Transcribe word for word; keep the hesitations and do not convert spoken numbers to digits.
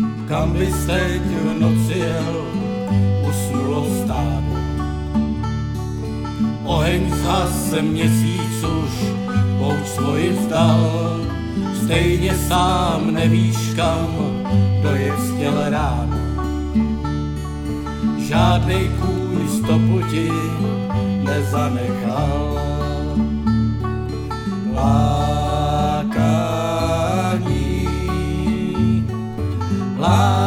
kam bys teď v noci jel, usnulo stádo. Oheň zhas se, měsíc už pouť svoji vzdal, stejně sám nevíš kam dojet chtěl ráno. Žádnej kůň stopu ti nezanechal. Lákání, lákání